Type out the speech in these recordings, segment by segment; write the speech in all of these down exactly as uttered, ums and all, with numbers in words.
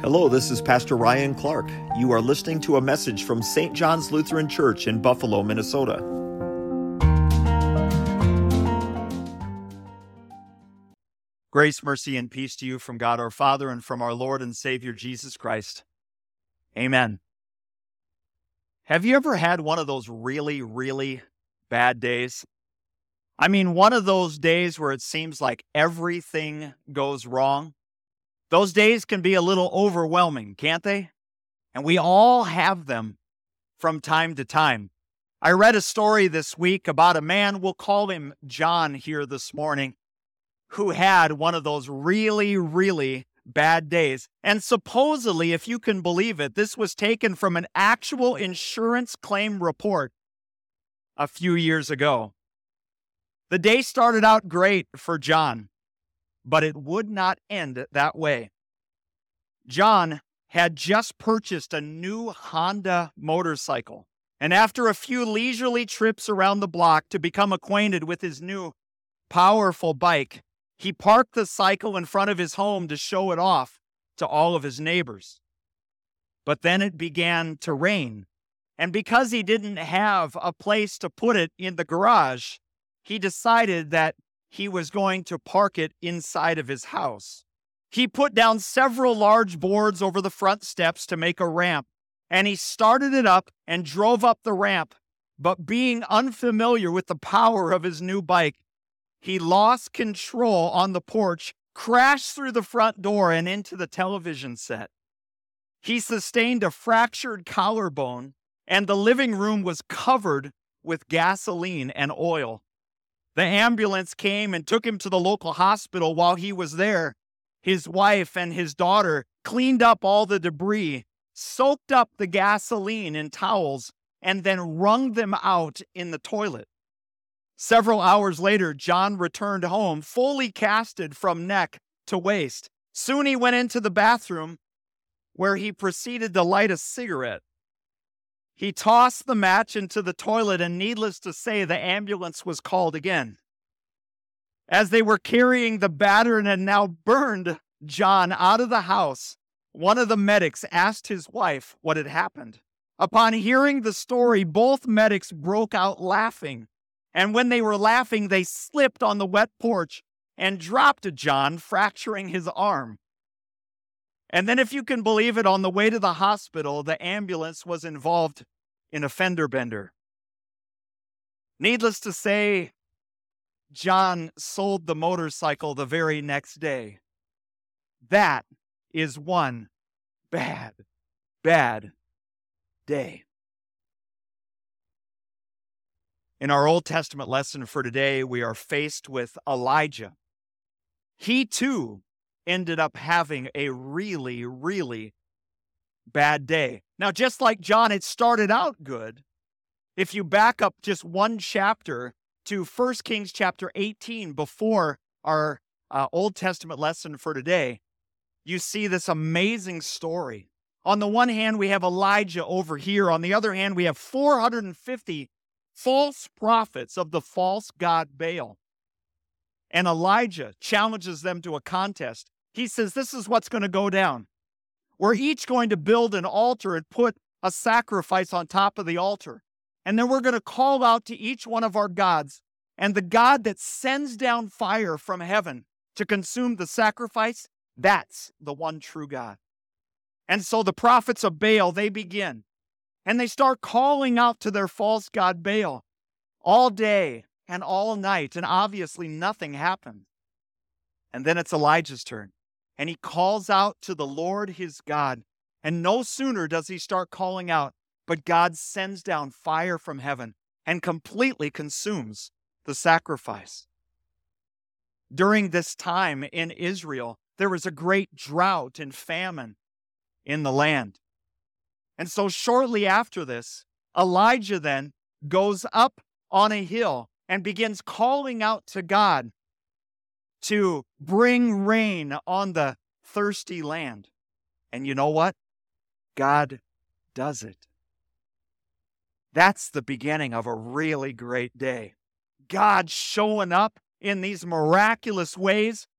Hello, this is Pastor Ryan Clark. You are listening to a message from Saint John's Lutheran Church in Buffalo, Minnesota. Grace, mercy, and peace to you from God our Father and from our Lord and Savior Jesus Christ. Amen. Have you ever had one of those really, really bad days? I mean, one of those days where it seems like everything goes wrong. Those days can be a little overwhelming, can't they? And we all have them from time to time. I read a story this week about a man, we'll call him John here this morning, who had one of those really, really bad days. And supposedly, if you can believe it, this was taken from an actual insurance claim report a few years ago. The day started out great for John, but it would not end that way. John had just purchased a new Honda motorcycle, and after a few leisurely trips around the block to become acquainted with his new powerful bike, he parked the cycle in front of his home to show it off to all of his neighbors. But then it began to rain, and because he didn't have a place to put it in the garage, he decided that he was going to park it inside of his house. He put down several large boards over the front steps to make a ramp, and he started it up and drove up the ramp. But being unfamiliar with the power of his new bike, he lost control on the porch, crashed through the front door and into the television set. He sustained a fractured collarbone, and the living room was covered with gasoline and oil. The ambulance came and took him to the local hospital. While he was there, his wife and his daughter cleaned up all the debris, soaked up the gasoline in towels, and then wrung them out in the toilet. Several hours later, John returned home, fully casted from neck to waist. Soon he went into the bathroom, where he proceeded to light a cigarette. He tossed the match into the toilet, and needless to say, the ambulance was called again. As they were carrying the battered and now burned John out of the house, one of the medics asked his wife what had happened. Upon hearing the story, both medics broke out laughing. And when they were laughing, they slipped on the wet porch and dropped John, fracturing his arm. And then, if you can believe it, on the way to the hospital, the ambulance was involved in a fender bender. Needless to say, John sold the motorcycle the very next day. That is one bad, bad day. In our Old Testament lesson for today, we are faced with Elijah. He too ended up having a really, really bad day. Now, just like John, it started out good. If you back up just one chapter to First Kings chapter eighteen before our uh, Old Testament lesson for today, you see this amazing story. On the one hand, we have Elijah over here. On the other hand, we have four hundred fifty false prophets of the false god Baal. And Elijah challenges them to a contest. He says, this is what's going to go down. We're each going to build an altar and put a sacrifice on top of the altar. And then we're going to call out to each one of our gods. And the God that sends down fire from heaven to consume the sacrifice, that's the one true God. And so the prophets of Baal, they begin. And they start calling out to their false god Baal all day and all night. And obviously nothing happened. And then it's Elijah's turn. And he calls out to the Lord his God. And no sooner does he start calling out, but God sends down fire from heaven and completely consumes the sacrifice. During this time in Israel, there was a great drought and famine in the land. And so shortly after this, Elijah then goes up on a hill and begins calling out to God to bring rain on the thirsty land. And you know what? God does it. That's the beginning of a really great day. God showing up in these miraculous ways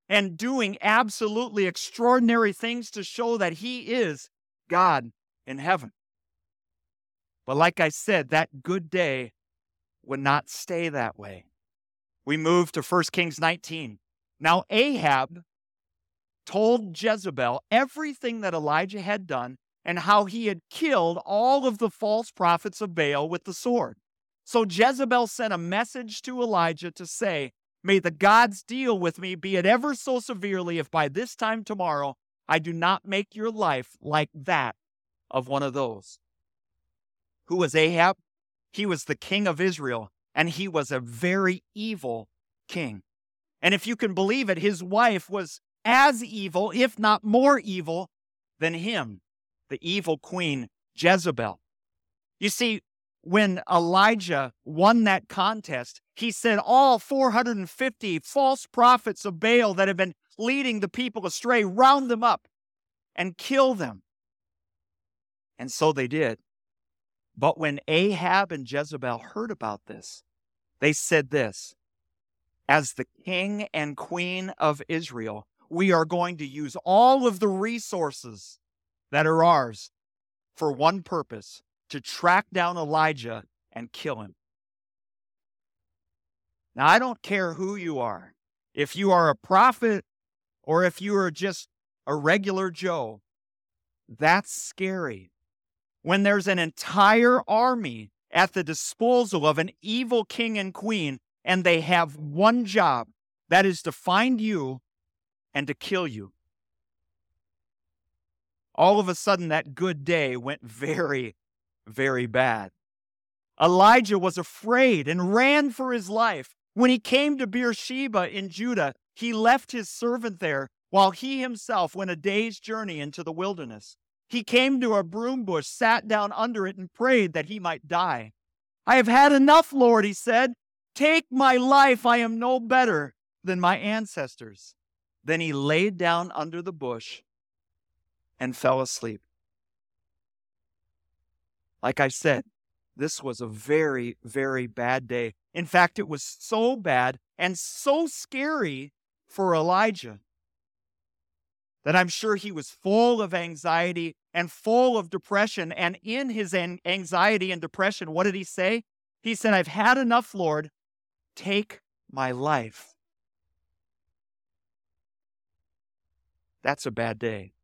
and doing absolutely extraordinary things to show that he is God in heaven. But like I said, that good day would not stay that way. We move to First Kings nineteen. Now Ahab told Jezebel everything that Elijah had done and how he had killed all of the false prophets of Baal with the sword. So Jezebel sent a message to Elijah to say, "May the gods deal with me, be it ever so severely, if by this time tomorrow I do not make your life like that of one of those." Who was Ahab? He was the king of Israel, and he was a very evil king. And if you can believe it, his wife was as evil, if not more evil, than him, the evil queen Jezebel. You see, when Elijah won that contest, he said all four hundred fifty false prophets of Baal that have been leading the people astray, round them up and kill them. And so they did. But when Ahab and Jezebel heard about this, they said this, "As the king and queen of Israel, we are going to use all of the resources that are ours for one purpose, to track down Elijah and kill him." Now, I don't care who you are. If you are a prophet or if you are just a regular Joe, that's scary. When there's an entire army at the disposal of an evil king and queen, and they have one job, that is to find you and to kill you. All of a sudden, that good day went very, very bad. Elijah was afraid and ran for his life. When he came to Beersheba in Judah, he left his servant there while he himself went a day's journey into the wilderness. He came to a broom bush, sat down under it, and prayed that he might die. "I have had enough, Lord," he said. "Take my life. I am no better than my ancestors." Then he laid down under the bush and fell asleep. Like I said, this was a very, very bad day. In fact, it was so bad and so scary for Elijah that I'm sure he was full of anxiety and full of depression. And in his anxiety and depression, what did he say? He said, "I've had enough, Lord. Take my life." That's a bad day.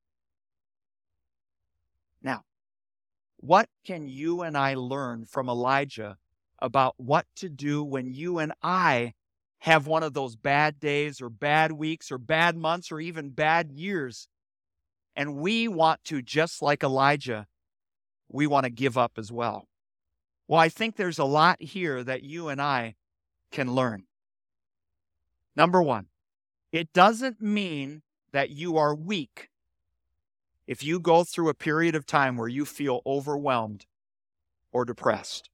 Now, what can you and I learn from Elijah about what to do when you and I have one of those bad days or bad weeks or bad months or even bad years, and we want to, just like Elijah, we want to give up as well? Well, I think there's a lot here that you and I can learn. Number one, it doesn't mean that you are weak if you go through a period of time where you feel overwhelmed or depressed.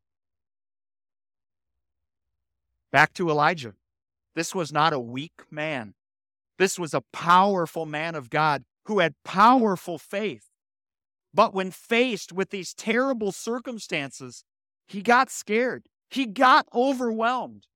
Back to Elijah. This was not a weak man. This was a powerful man of God who had powerful faith. But when faced with these terrible circumstances, he got scared. He got overwhelmed.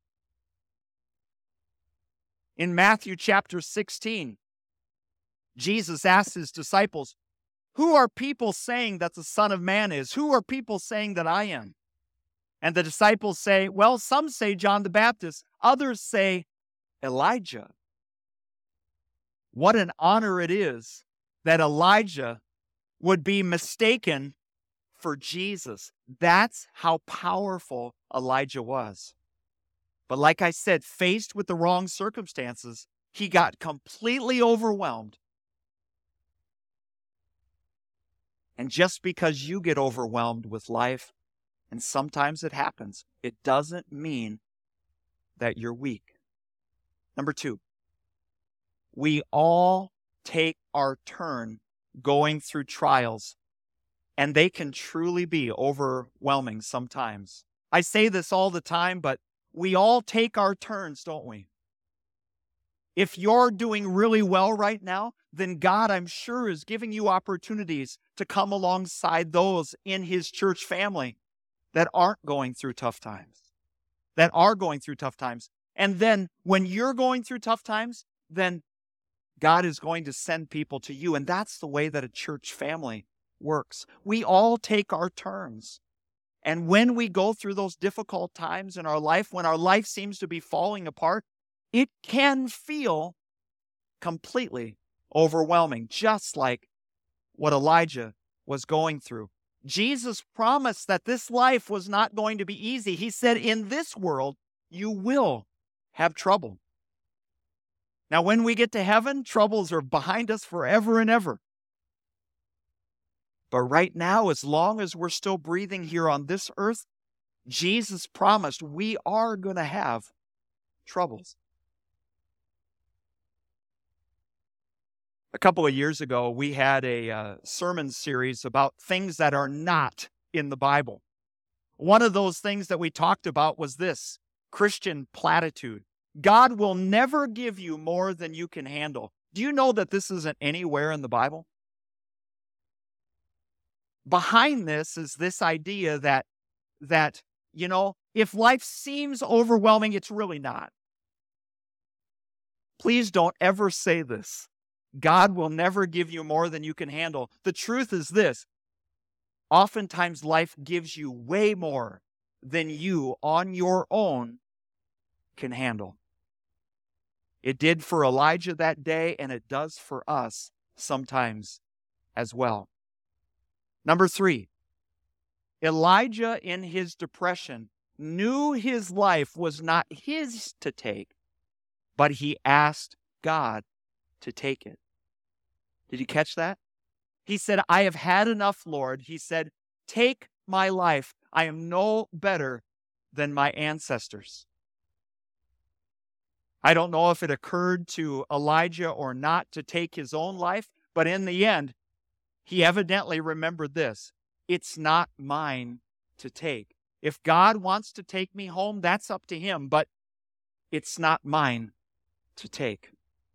In Matthew chapter sixteen, Jesus asked his disciples, "Who are people saying that the Son of Man is? Who are people saying that I am?" And the disciples say, "Well, some say John the Baptist, others say Elijah." What an honor it is that Elijah would be mistaken for Jesus. That's how powerful Elijah was. But like I said, faced with the wrong circumstances, he got completely overwhelmed. And just because you get overwhelmed with life, and sometimes it happens, it doesn't mean that you're weak. Number two, we all take our turn going through trials, and they can truly be overwhelming sometimes. I say this all the time, but we all take our turns, don't we? If you're doing really well right now, then God, I'm sure, is giving you opportunities to come alongside those in His church family that aren't going through tough times, that are going through tough times. And then when you're going through tough times, then God is going to send people to you. And that's the way that a church family works. We all take our turns. And when we go through those difficult times in our life, when our life seems to be falling apart, it can feel completely overwhelming, just like what Elijah was going through. Jesus promised that this life was not going to be easy. He said, in this world, you will have trouble. Now, when we get to heaven, troubles are behind us forever and ever. But right now, as long as we're still breathing here on this earth, Jesus promised we are going to have troubles. A couple of years ago, we had a uh, sermon series about things that are not in the Bible. One of those things that we talked about was this: Christian platitude. God will never give you more than you can handle. Do you know that this isn't anywhere in the Bible? Behind this is this idea that, that, you know, if life seems overwhelming, it's really not. Please don't ever say this. God will never give you more than you can handle. The truth is this: oftentimes life gives you way more than you on your own can handle. It did for Elijah that day, and it does for us sometimes as well. Number three, Elijah in his depression knew his life was not his to take, but he asked God to take it. Did you catch that? He said, I have had enough, Lord. He said, take my life. I am no better than my ancestors. I don't know if it occurred to Elijah or not to take his own life, but in the end, he evidently remembered this: it's not mine to take. If God wants to take me home, that's up to him, but it's not mine to take.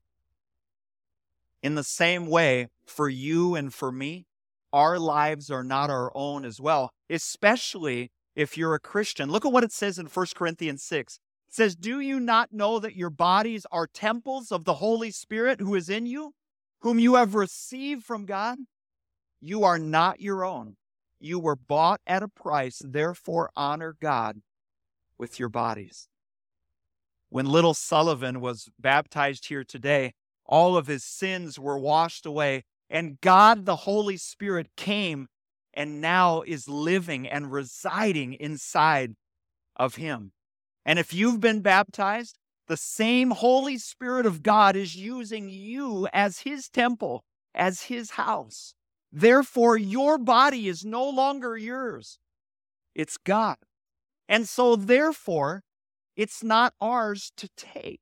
In the same way, for you and for me, our lives are not our own as well, especially if you're a Christian. Look at what it says in First Corinthians six. It says, do you not know that your bodies are temples of the Holy Spirit who is in you, whom you have received from God? You are not your own. You were bought at a price, therefore honor God with your bodies. When little Sullivan was baptized here today, all of his sins were washed away, and God, the Holy Spirit, came and now is living and residing inside of him. And if you've been baptized, the same Holy Spirit of God is using you as his temple, as his house. Therefore, your body is no longer yours. It's God. And so, therefore, it's not ours to take.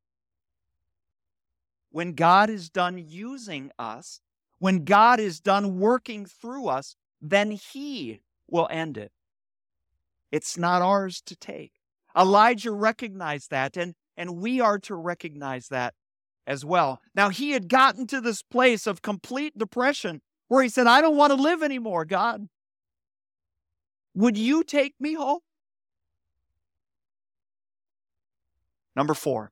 When God is done using us, when God is done working through us, then he will end it. It's not ours to take. Elijah recognized that, and, and we are to recognize that as well. Now, he had gotten to this place of complete depression where he said, I don't want to live anymore, God. Would you take me home? Number four,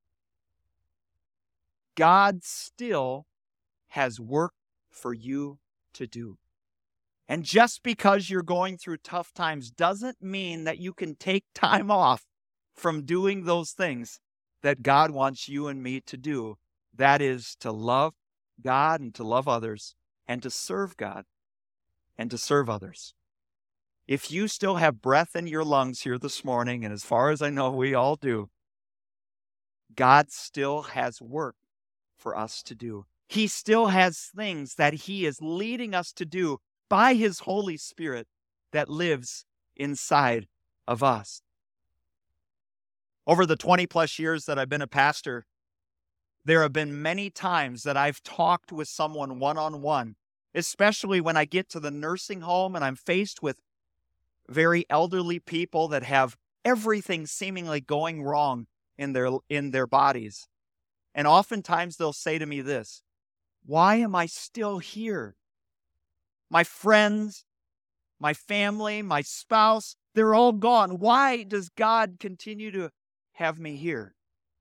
God still has work for you to do. And just because you're going through tough times doesn't mean that you can take time off from doing those things that God wants you and me to do. That is to love God and to love others and to serve God and to serve others. If you still have breath in your lungs here this morning, and as far as I know, we all do, God still has work for us to do. He still has things that he is leading us to do by his Holy Spirit that lives inside of us. Over the twenty plus years that I've been a pastor, there have been many times that I've talked with someone one-on-one, especially when I get to the nursing home and I'm faced with very elderly people that have everything seemingly going wrong in their, in their bodies. And oftentimes they'll say to me this: why am I still here? My friends, my family, my spouse, they're all gone. Why does God continue to have me here?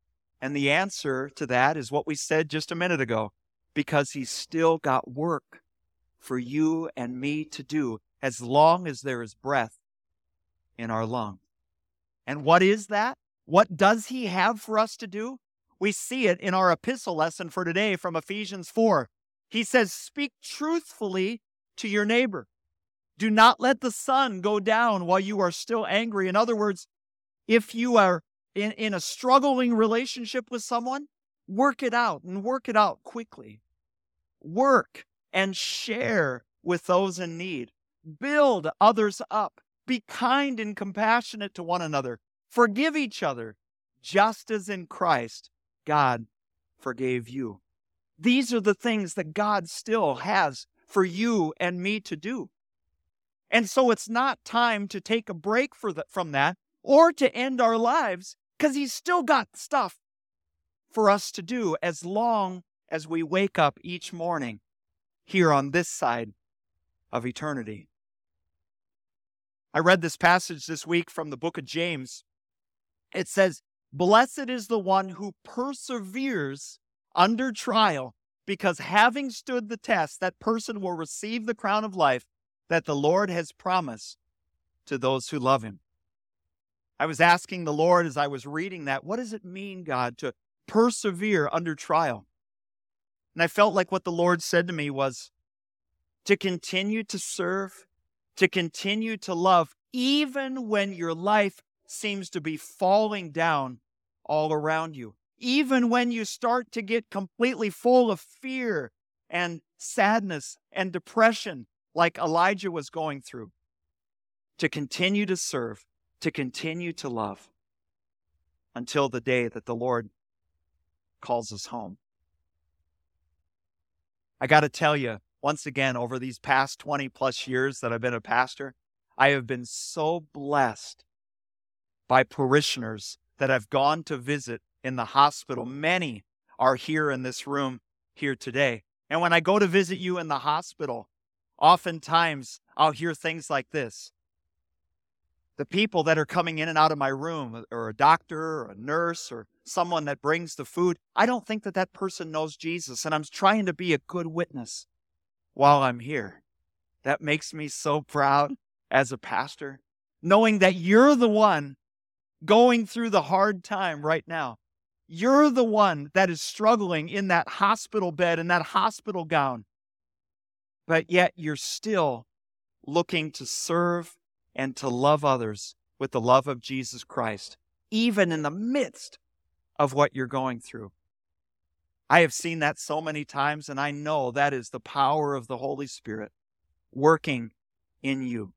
And the answer to that is what we said just a minute ago, because He's still got work for you and me to do as long as there is breath in our lungs. And what is that? What does He have for us to do? We see it in our epistle lesson for today from Ephesians four. He says, speak truthfully to your neighbor. Do not let the sun go down while you are still angry. In other words, if you are in, in a struggling relationship with someone, work it out and work it out quickly. Work and share with those in need. Build others up. Be kind and compassionate to one another. Forgive each other, just as in Christ God forgave you. These are the things that God still has for you and me to do. And so it's not time to take a break for the, from that or to end our lives, because He's still got stuff for us to do as long as we wake up each morning here on this side of eternity. I read this passage this week from the book of James. It says, blessed is the one who perseveres under trial, because having stood the test, that person will receive the crown of life that the Lord has promised to those who love Him. I was asking the Lord as I was reading that, what does it mean, God, to persevere under trial? And I felt like what the Lord said to me was to continue to serve, to continue to love, even when your life seems to be falling down all around you. Even when you start to get completely full of fear and sadness and depression, like Elijah was going through, to continue to serve, to continue to love until the day that the Lord calls us home. I got to tell you, once again, over these past twenty plus years that I've been a pastor, I have been so blessed by parishioners that I've gone to visit in the hospital. Many are here in this room here today. And when I go to visit you in the hospital, oftentimes I'll hear things like this. The people that are coming in and out of my room, or a doctor or a nurse or someone that brings the food, I don't think that that person knows Jesus, and I'm trying to be a good witness while I'm here. That makes me so proud as a pastor, knowing that you're the one going through the hard time right now. You're the one that is struggling in that hospital bed, in that hospital gown. But yet you're still looking to serve and to love others with the love of Jesus Christ, even in the midst of what you're going through. I have seen that so many times, and I know that is the power of the Holy Spirit working in you.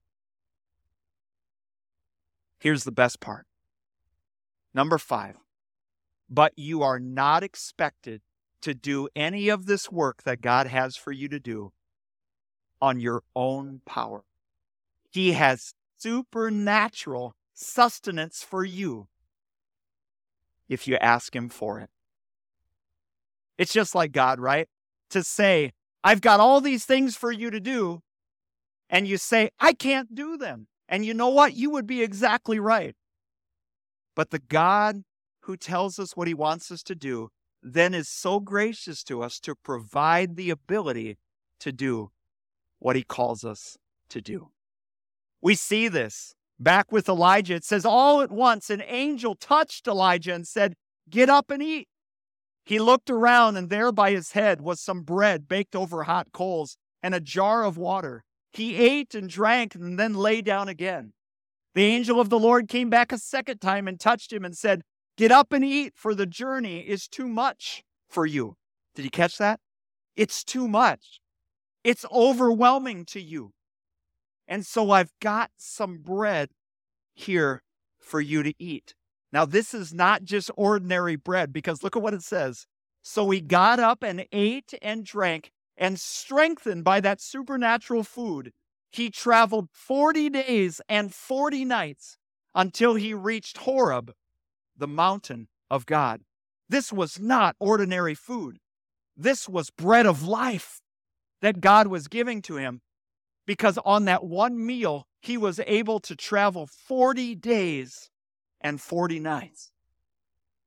Here's the best part. Number five. But you are not expected to do any of this work that God has for you to do on your own power. He has supernatural sustenance for you if you ask Him for it. It's just like God, right? To say, I've got all these things for you to do, and you say, I can't do them. And you know what? You would be exactly right. But the God who tells us what He wants us to do then is so gracious to us to provide the ability to do what He calls us to do. We see this back with Elijah. It says, all at once an angel touched Elijah and said, get up and eat. He looked around, and there by his head was some bread baked over hot coals and a jar of water. He ate and drank and then lay down again. The angel of the Lord came back a second time and touched him and said, get up and eat, for the journey is too much for you. Did you catch that? It's too much. It's overwhelming to you. And so I've got some bread here for you to eat. Now, this is not just ordinary bread, because look at what it says. So he got up and ate and drank, and strengthened by that supernatural food, he traveled forty days and forty nights until he reached Horeb, the mountain of God. This was not ordinary food. This was bread of life that God was giving to him, because on that one meal, he was able to travel forty days and forty nights.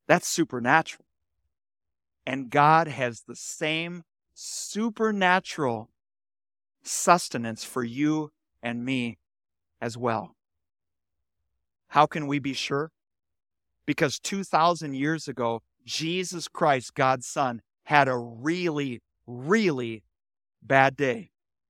That's supernatural. And God has the same supernatural sustenance for you and me as well. How can we be sure? Because two thousand years ago, Jesus Christ, God's Son, had a really, really bad day.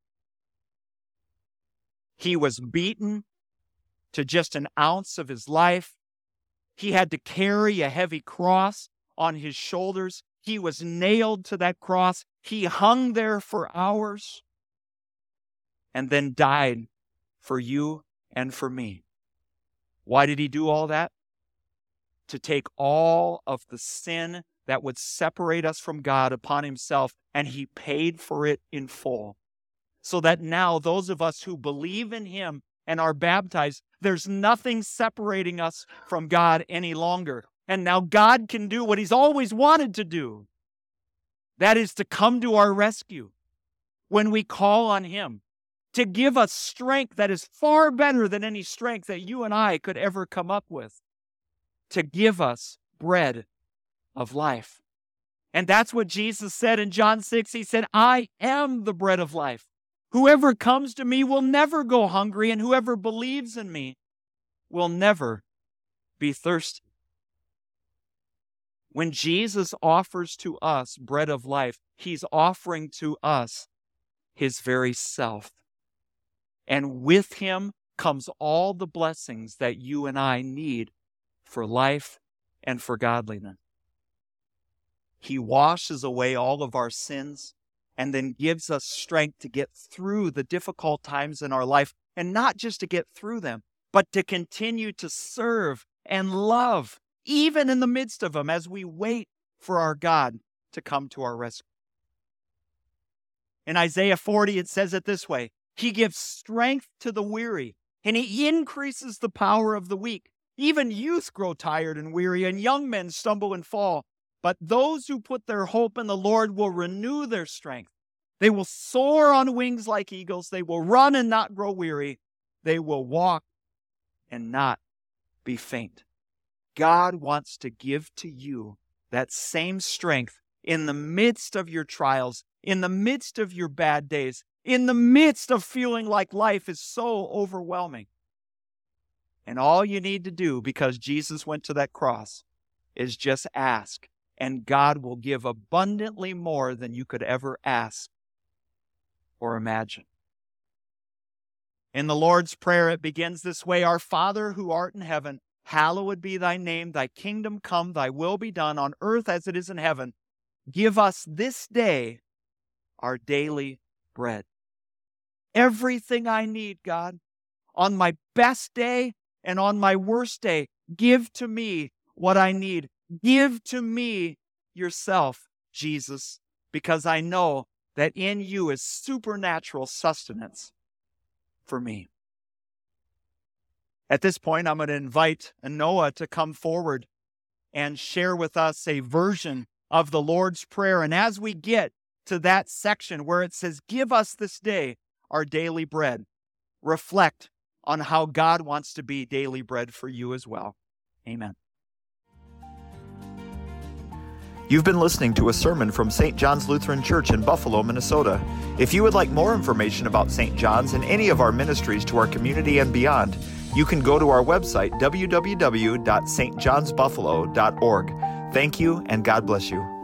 He was beaten to just an ounce of his life. He had to carry a heavy cross on his shoulders. He was nailed to that cross. He hung there for hours and then died for you and for me. Why did he do all that? To take all of the sin that would separate us from God upon himself, and he paid for it in full. So that now those of us who believe in him and are baptized, there's nothing separating us from God any longer. And now God can do what he's always wanted to do. That is to come to our rescue when we call on him, to give us strength that is far better than any strength that you and I could ever come up with, to give us bread of life. And that's what Jesus said in John six. He said, I am the bread of life. Whoever comes to me will never go hungry, and whoever believes in me will never be thirsty. When Jesus offers to us bread of life, he's offering to us his very self. And with him comes all the blessings that you and I need for life and for godliness. He washes away all of our sins and then gives us strength to get through the difficult times in our life, and not just to get through them, but to continue to serve and love, even in the midst of them, as we wait for our God to come to our rescue. In Isaiah forty, it says it this way, he gives strength to the weary, and he increases the power of the weak. Even youth grow tired and weary, and young men stumble and fall. But those who put their hope in the Lord will renew their strength. They will soar on wings like eagles. They will run and not grow weary. They will walk and not be faint. God wants to give to you that same strength in the midst of your trials, in the midst of your bad days, in the midst of feeling like life is so overwhelming. And all you need to do, because Jesus went to that cross, is just ask. And God will give abundantly more than you could ever ask or imagine. In the Lord's Prayer, it begins this way, Our Father who art in heaven, hallowed be thy name, thy kingdom come, thy will be done on earth as it is in heaven. Give us this day our daily bread. Everything I need, God, on my best day and on my worst day, give to me what I need. Give to me yourself, Jesus, because I know that in you is supernatural sustenance for me. At this point, I'm going to invite Noah to come forward and share with us a version of the Lord's Prayer. And as we get to that section where it says, give us this day our daily bread, reflect on how God wants to be daily bread for you as well. Amen. You've been listening to a sermon from Saint John's Lutheran Church in Buffalo, Minnesota. If you would like more information about Saint John's and any of our ministries to our community and beyond, you can go to our website, w w w dot s t johns buffalo dot org. Thank you, and God bless you.